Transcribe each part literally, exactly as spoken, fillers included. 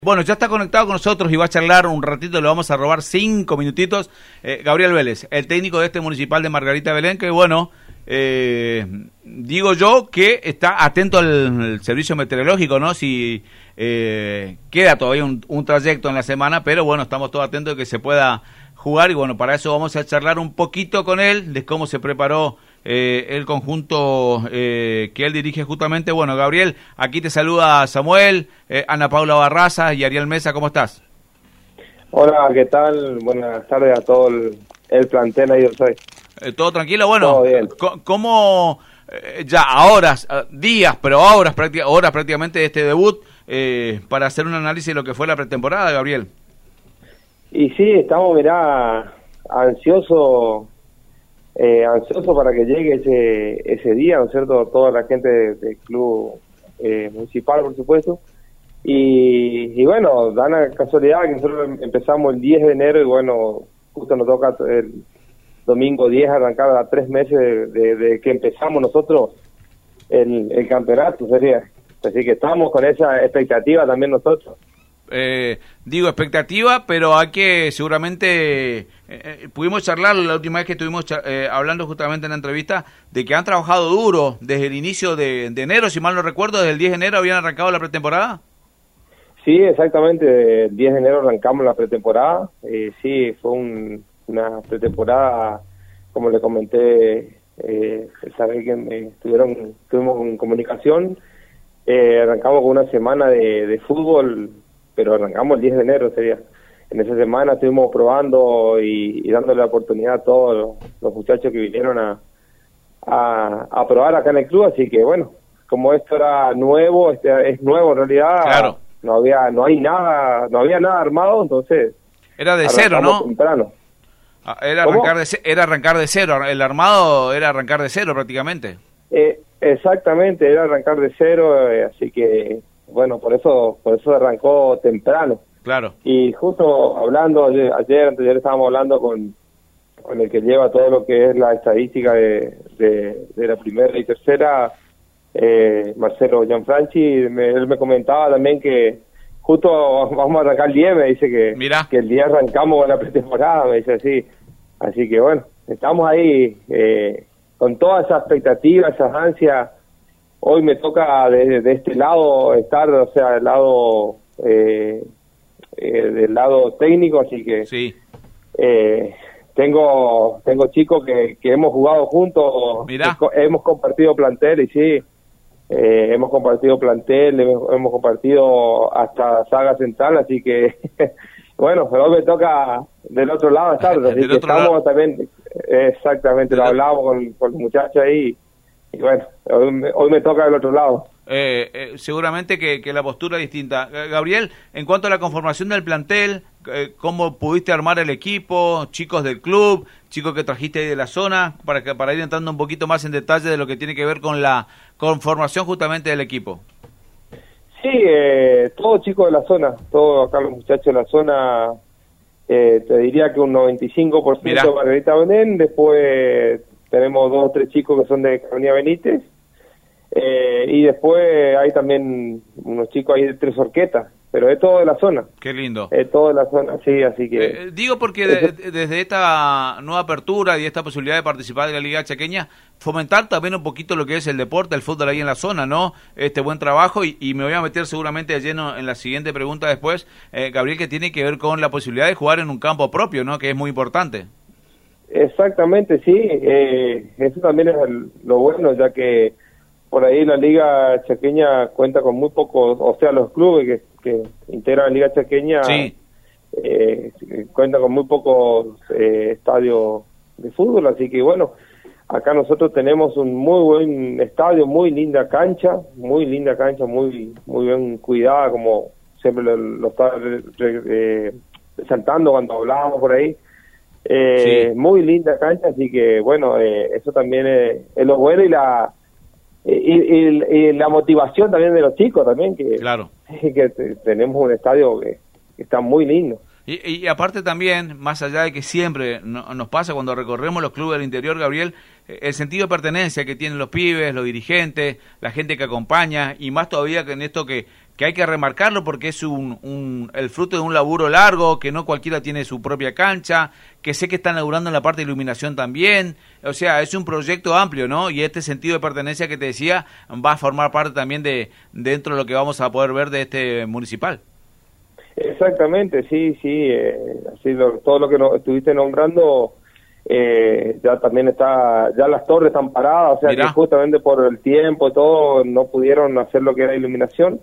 Bueno, ya está conectado con nosotros y va a charlar un ratito, le vamos a robar cinco minutitos. Eh, Gabriel Vélez, el técnico de este municipal de Margarita Belén, que bueno, eh, digo yo que está atento al, al servicio meteorológico, ¿no? Si eh, queda todavía un, un trayecto en la semana, pero bueno, estamos todos atentos de que se pueda jugar y bueno, para eso vamos a charlar un poquito con él de cómo se preparó eh, el conjunto eh, que él dirige justamente. Bueno, Gabriel, aquí te saluda Samuel, eh, Ana Paula Barraza y Ariel Mesa, ¿cómo estás? Hola, ¿qué tal? Buenas tardes a todo el, el plantel ahí, yo soy. Eh, ¿Todo tranquilo? Bueno, todo bien. ¿Cómo eh, ya a horas, a días, pero a horas, prácti- horas prácticamente de este debut eh, para hacer un análisis de lo que fue la pretemporada, Gabriel? Y sí, estamos, mirá, ansioso, eh, ansioso para que llegue ese ese día, ¿no es cierto? Toda la gente del de club eh, municipal, por supuesto. Y, y bueno, da la casualidad que nosotros empezamos el diez de enero y bueno, justo nos toca el domingo diez arrancar a tres meses de, de, de que empezamos nosotros el, el campeonato, sería. Así que estamos con esa expectativa también nosotros. Eh, digo expectativa, pero hay que seguramente eh, eh, pudimos charlar la última vez que estuvimos eh, hablando justamente en la entrevista de que han trabajado duro desde el inicio de, de enero, si mal no recuerdo, desde el diez de enero habían arrancado la pretemporada. Sí, exactamente, el diez de enero arrancamos la pretemporada, eh, sí, fue un, una pretemporada, como le comenté, eh, esa vez que me estuvieron, estuvimos en comunicación, eh, arrancamos con una semana de, de fútbol, pero arrancamos el diez de enero sería. En esa semana estuvimos probando y, y dándole la oportunidad a todos los, los muchachos que vinieron a, a, a probar acá en el club, así que bueno, como esto era nuevo, este es nuevo en realidad, claro. no había, no hay nada, no había nada armado, entonces era de cero, ¿no? Temprano. Era arrancar de, era arrancar de cero, el armado era arrancar de cero prácticamente. Eh, exactamente, era arrancar de cero, eh, así que bueno, por eso por eso arrancó temprano. Claro. Y justo hablando, ayer, ayer anteayer estábamos hablando con, con el que lleva todo lo que es la estadística de, de, de la primera y tercera, eh, Marcelo Gianfranchi, me, él me comentaba también que justo vamos a arrancar el diez, me dice que, Mirá. que el día arrancamos con la pretemporada, me dice así. Así que bueno, estamos ahí eh, con toda esa expectativa, esas ansias. Hoy me toca de, de este lado estar, o sea, del lado eh, eh, del lado técnico, así que sí. eh, tengo tengo chicos que, que hemos jugado juntos, Mirá. hemos compartido plantel y sí, eh, hemos compartido plantel, hemos, hemos compartido hasta saga central, así que bueno, pero hoy me toca del otro lado estar, así que estamos lado. También, exactamente, lo hablamos con, con los muchachos ahí. Y bueno, hoy me, hoy me toca del otro lado. Eh, eh, seguramente que, que la postura es distinta. Gabriel, en cuanto a la conformación del plantel, eh, ¿cómo pudiste armar el equipo? Chicos del club, chicos que trajiste ahí de la zona, para que para ir entrando un poquito más en detalle de lo que tiene que ver con la conformación justamente del equipo. Sí, eh, todos chicos de la zona, todos acá los muchachos de la zona, eh, te diría que un noventa y cinco por ciento de Margarita Belén, después tenemos dos o tres chicos que son de Avenida Benítez, eh, y después hay también unos chicos ahí de Tres Orquetas, pero es todo de la zona. Qué lindo. Es todo de la zona, sí, así que... Eh, digo porque de, de, desde esta nueva apertura y esta posibilidad de participar de la Liga Chaqueña, fomentar también un poquito lo que es el deporte, el fútbol ahí en la zona, ¿no? Este buen trabajo, y, y me voy a meter seguramente de lleno en la siguiente pregunta después, eh, Gabriel, que tiene que ver con la posibilidad de jugar en un campo propio, ¿no? Que es muy importante. Exactamente, sí, eh, eso también es el, lo bueno, ya que por ahí la Liga Chaqueña cuenta con muy pocos, o sea, los clubes que, que integran la Liga Chaqueña sí. eh, cuentan con muy pocos eh, estadios de fútbol, así que bueno, acá nosotros tenemos un muy buen estadio, muy linda cancha, muy linda cancha, muy muy bien cuidada, como siempre lo, lo estaba eh, resaltando cuando hablábamos por ahí. Eh, sí. Muy linda cancha, así que bueno, eh, eso también es, es lo bueno y la y, y, y la motivación también de los chicos también, que, claro. que t- tenemos un estadio que, que está muy lindo. Y, y aparte también, más allá de que siempre no, nos pasa cuando recorremos los clubes del interior, Gabriel, el sentido de pertenencia que tienen los pibes, los dirigentes, la gente que acompaña, y más todavía que en esto que, que hay que remarcarlo porque es un, un el fruto de un laburo largo, que no cualquiera tiene su propia cancha, que sé que están laburando en la parte de iluminación también, o sea, es un proyecto amplio, ¿no? Y este sentido de pertenencia que te decía va a formar parte también de dentro de lo que vamos a poder ver de este municipal. Exactamente, sí, sí, eh, así lo, todo lo que no, estuviste nombrando eh, ya también está, ya las torres están paradas, o sea Mirá. que justamente por el tiempo y todo no pudieron hacer lo que era iluminación,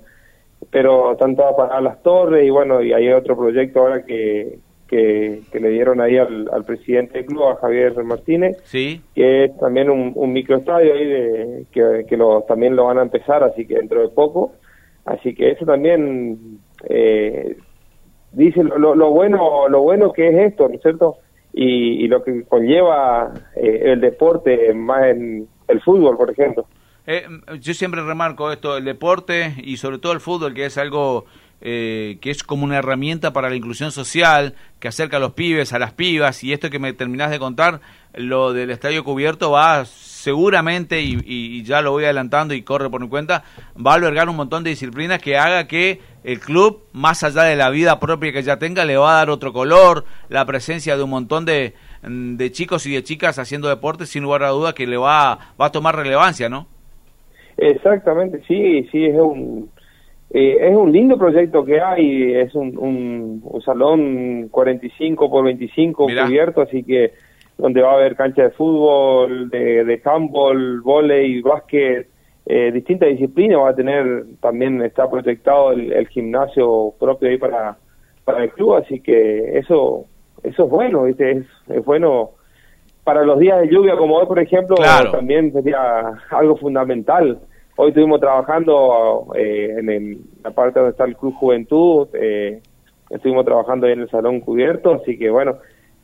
pero están todas paradas las torres y bueno, y hay otro proyecto ahora que que, que le dieron ahí al, al presidente del club, a Javier Martínez, sí. que es también un, un microestadio ahí de, que, que lo, también lo van a empezar, así que dentro de poco, así que eso también eh, dice lo, lo bueno lo bueno que es esto, ¿no es cierto? Y, y lo que conlleva eh, el deporte, más en el fútbol, por ejemplo. Eh, yo siempre remarco esto, el deporte y sobre todo el fútbol, que es algo eh, que es como una herramienta para la inclusión social, que acerca a los pibes, a las pibas, y esto que me terminás de contar, lo del estadio cubierto va seguramente, y, y ya lo voy adelantando y corre por mi cuenta, va a albergar un montón de disciplinas que haga que el club, más allá de la vida propia que ya tenga, le va a dar otro color, la presencia de un montón de, de chicos y de chicas haciendo deporte, sin lugar a duda que le va, va a tomar relevancia, ¿no? Exactamente, sí, sí, es un eh, es un lindo proyecto que hay, es un, un, un salón cuarenta y cinco por veinticinco Mirá. cubierto, así que donde va a haber cancha de fútbol, de, de handball, vóley, básquet, eh, distintas disciplinas, va a tener, también está proyectado el, el gimnasio propio ahí para, para el club, así que eso eso es bueno, ¿viste? Es, es bueno para los días de lluvia como hoy, por ejemplo, claro. también sería algo fundamental. Hoy estuvimos trabajando eh, en el, la parte donde está el Club Juventud, eh, estuvimos trabajando ahí en el Salón Cubierto, así que bueno,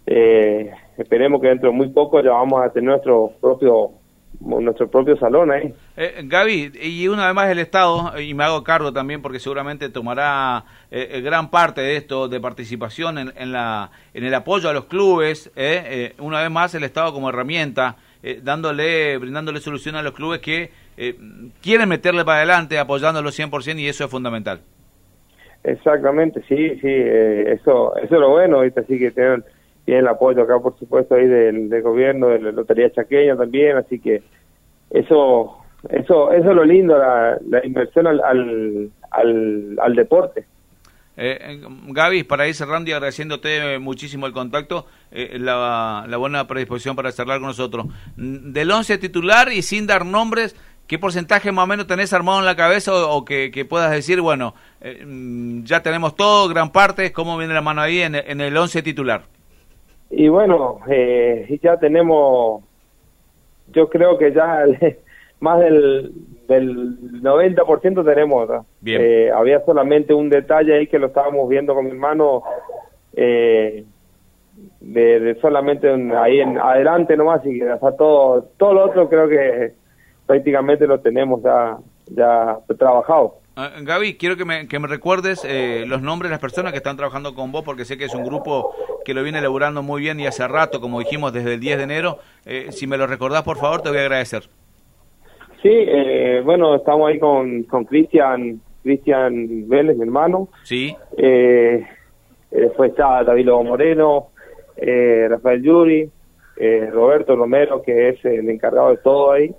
eh, esperemos que dentro de muy poco ya vamos a tener nuestro propio nuestro propio salón ahí. Eh, Gaby, y una vez más el Estado, y me hago cargo también porque seguramente tomará eh, gran parte de esto, de participación en, en, la, en el apoyo a los clubes, eh, eh, una vez más el Estado como herramienta, eh, dándole, brindándole solución a los clubes que eh, quieren meterle para adelante, apoyándolo cien por ciento, y eso es fundamental. Exactamente, sí, sí, eh, eso, eso es lo bueno, ¿viste? Así que tienen tiene el apoyo acá, por supuesto, ahí del, del gobierno, de la Lotería Chaqueña también, así que eso eso eso es lo lindo, la, la inversión al, al, al, al deporte. Eh, Gaby, para ir cerrando y agradeciéndote muchísimo el contacto, eh, la, la buena predisposición para charlar con nosotros. Del once titular y sin dar nombres, ¿qué porcentaje más o menos tenés armado en la cabeza o, o que, que puedas decir, bueno, eh, ya tenemos todo, gran parte, cómo viene la mano ahí en, en el once titular? Y bueno, eh, ya tenemos, yo creo que ya más del, del noventa por ciento tenemos. Bien. Eh, había solamente un detalle ahí que lo estábamos viendo con mi hermano, eh, de, de solamente un, ahí en adelante nomás, y que hasta todo, todo lo otro creo que prácticamente lo tenemos ya, ya trabajado. Uh, Gaby, quiero que me, que me recuerdes eh, los nombres de las personas que están trabajando con vos, porque sé que es un grupo que lo viene elaborando muy bien y hace rato, como dijimos, desde el diez de enero. Eh, si me lo recordás, por favor, te voy a agradecer. Sí, eh, bueno, estamos ahí con con Cristian Cristian Vélez, mi hermano. Sí. Eh, después está David Lobo Moreno, eh, Rafael Yuri, eh, Roberto Romero, que es el encargado de todo ahí,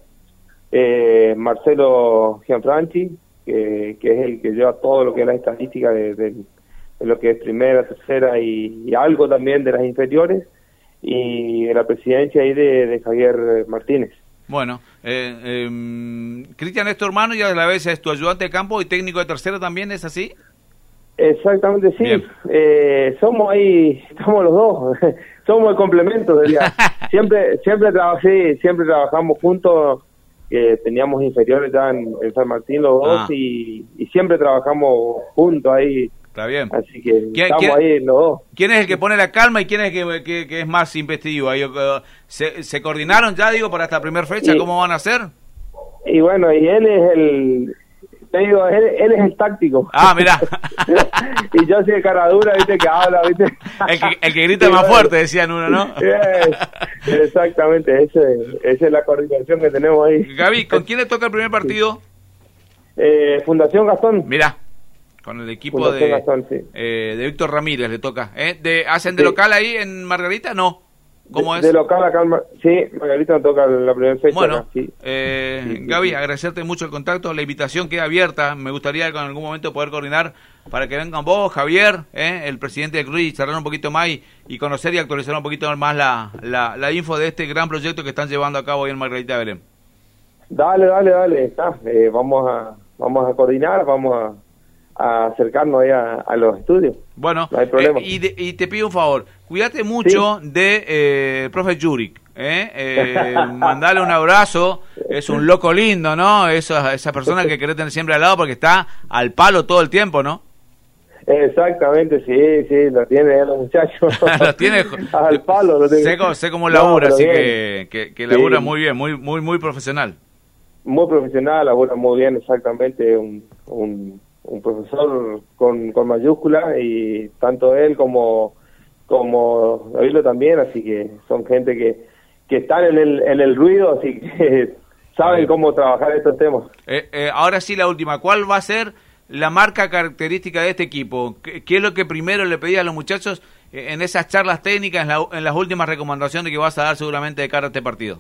eh, Marcelo Gianfranchi, que, que es el que lleva todo lo que es la estadística de, de, de lo que es primera, tercera y, y algo también de las inferiores, y de la presidencia ahí de, de Javier Martínez. Bueno, eh, eh, Cristian es tu hermano y a la vez es tu ayudante de campo y técnico de tercera también, ¿es así? Exactamente, sí. Eh, somos ahí, estamos los dos, somos el complemento, diría. siempre, siempre trabajé, siempre trabajamos juntos. Que teníamos inferiores ya en, en San Martín los dos, ah. y, y siempre trabajamos juntos ahí. Está bien. Así que ¿Quién, estamos quién, ahí los dos. ¿Quién es el que pone la calma y quién es el que, que, que es más investido? ¿Se, ¿Se coordinaron ya, digo, para esta primera fecha? Y, ¿cómo van a hacer? Y bueno, y él es el... Te digo, él, él es el táctico. Ah, mirá. Y yo soy de cara dura, viste, que habla, viste. El que, el que grita sí, más bueno. Fuerte, decían uno, ¿no? Es, exactamente, ese, esa es la coordinación que tenemos ahí. Gaby, ¿con quién le toca el primer partido? Eh, Fundación Gastón. Mirá, con el equipo Fundación de, Gastón, sí. eh, de Víctor Ramírez le toca. ¿eh? De, ¿Hacen de Sí. local ahí en Margarita? No. ¿Cómo de, es? De local acá, en Mar- sí, Margarita nos toca la primera fecha. Bueno, acá, sí. eh, Sí, sí, Gaby, sí. agradecerte mucho el contacto, la invitación queda abierta, me gustaría en algún momento poder coordinar para que vengan vos, Javier, eh, el presidente de Cruz, y charlar un poquito más y, y conocer y actualizar un poquito más la, la, la info de este gran proyecto que están llevando a cabo ahí en Margarita de Belén. Dale, dale, dale, está. Eh, vamos a vamos a coordinar, vamos a, a acercarnos ahí a, a los estudios. Bueno, No hay problema. eh, y, de- y te pido un favor, cuídate mucho Sí. de eh, profe Yurik, ¿eh? Eh, mandale un abrazo, es un loco lindo, ¿no? Esa, esa persona que querés tener siempre al lado porque está al palo todo el tiempo, ¿no? Exactamente, sí, sí, lo tiene eh, los muchachos. Lo tiene al palo. Lo tiene. sé, cómo- sé cómo No, labura, pero así bien. que, que, que labura Sí. muy bien, muy muy muy profesional. Muy profesional, labora muy bien, exactamente, un, un, un profesor con, con mayúscula, y tanto él como como David también, así que son gente que, que están en el, en el ruido, así que saben Bien. cómo trabajar estos temas. Eh, eh, ahora sí, la última, ¿cuál va a ser la marca característica de este equipo? ¿Qué, qué es lo que primero le pedí a los muchachos eh, en esas charlas técnicas, en, la- en las últimas recomendaciones que vas a dar seguramente de cara a este partido?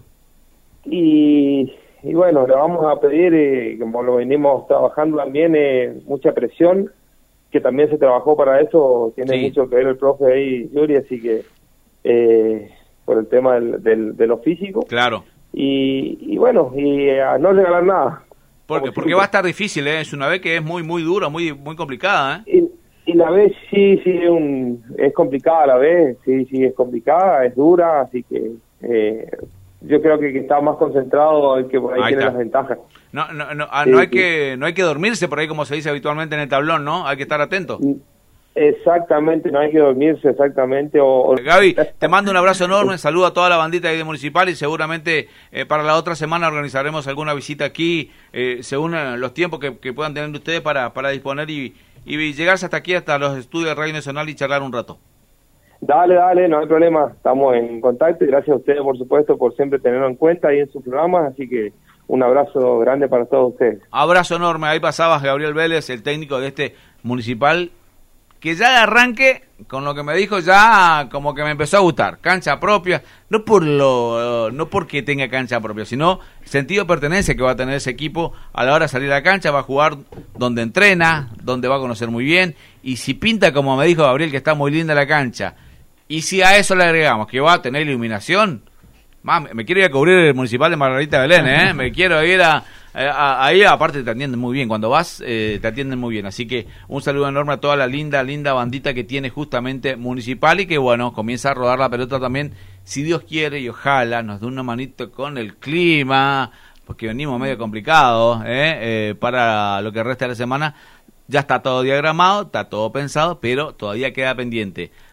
Y, y bueno, le vamos a pedir, eh, como lo venimos trabajando también, eh, mucha presión, que también se trabajó para eso, tiene Sí. mucho que ver el profe ahí, Yuri, así que eh, por el tema del, del, de lo físico. Claro. Y, y bueno, y a no regalar nada. Porque, Como porque siempre. va a estar difícil, ¿eh? Es una vez que es muy muy dura, muy muy complicada, ¿eh? Y, y la vez sí, sí, es, un, es complicada a la vez, sí, sí, es complicada, es dura, así que eh, yo creo que, que está más concentrado el que por ahí, Ahí tiene está. las ventajas. No, no, no, ah, Sí, no hay sí. que no hay que dormirse por ahí como se dice habitualmente en el tablón, ¿no? Hay que estar atento. Exactamente, no hay que dormirse, exactamente. O, o- Gaby, te mando un abrazo enorme, saludo a toda la bandita ahí de Municipal y seguramente eh, para la otra semana organizaremos alguna visita aquí, eh, según eh, los tiempos que, que puedan tener ustedes para, para disponer y, y llegarse hasta aquí, hasta los estudios de Radio Nacional y charlar un rato. Dale, dale, no hay problema, estamos en contacto y gracias a ustedes, por supuesto, por siempre tenerlo en cuenta ahí en sus programas, así que un abrazo grande para todos ustedes. Abrazo enorme, ahí pasabas Gabriel Vélez, el técnico de este Municipal, que ya de arranque, con lo que me dijo, ya como que me empezó a gustar. Cancha propia, no por lo no porque tenga cancha propia, sino sentido de pertenencia que va a tener ese equipo a la hora de salir a la cancha, va a jugar donde entrena, donde va a conocer muy bien, y si pinta, como me dijo Gabriel, que está muy linda la cancha, y si a eso le agregamos que va a tener iluminación, más, me quiero ir a cubrir el Municipal de Margarita Belén, ¿eh? Me quiero ir a, a- ahí, aparte te atienden muy bien, cuando vas eh, te atienden muy bien, así que un saludo enorme a toda la linda, linda bandita que tiene justamente Municipal y que bueno, comienza a rodar la pelota también, si Dios quiere y ojalá nos dé una manito con el clima, porque venimos medio complicados ¿eh? Eh, para lo que resta de la semana. Ya está todo diagramado, está todo pensado, pero todavía queda pendiente